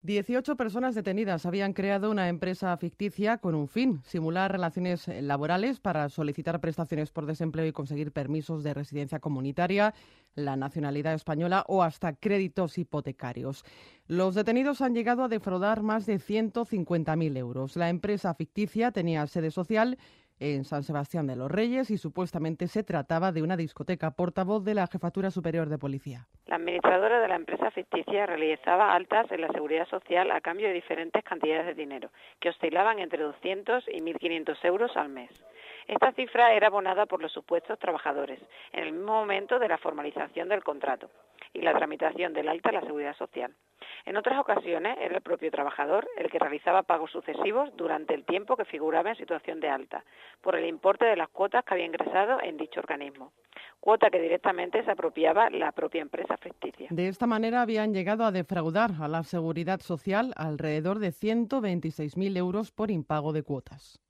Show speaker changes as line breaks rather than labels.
18 personas detenidas habían creado una empresa ficticia con un fin: simular relaciones laborales para solicitar prestaciones por desempleo y conseguir permisos de residencia comunitaria, la nacionalidad española o hasta créditos hipotecarios. Los detenidos han llegado a defraudar más de 150.000 euros. La empresa ficticia tenía sede social en San Sebastián de los Reyes y supuestamente se trataba de una discoteca. Portavoz de la Jefatura Superior de Policía.
La administradora de la empresa ficticia realizaba altas en la Seguridad Social a cambio de diferentes cantidades de dinero, que oscilaban entre 200 y 1.500 euros al mes. Esta cifra era abonada por los supuestos trabajadores en el mismo momento de la formalización del contrato y la tramitación del alta en la Seguridad Social. En otras ocasiones era el propio trabajador el que realizaba pagos sucesivos durante el tiempo que figuraba en situación de alta, por el importe de las cuotas que había ingresado en dicho organismo, cuota que directamente se apropiaba la propia empresa ficticia.
De esta manera habían llegado a defraudar a la Seguridad Social alrededor de 126.000 euros por impago de cuotas.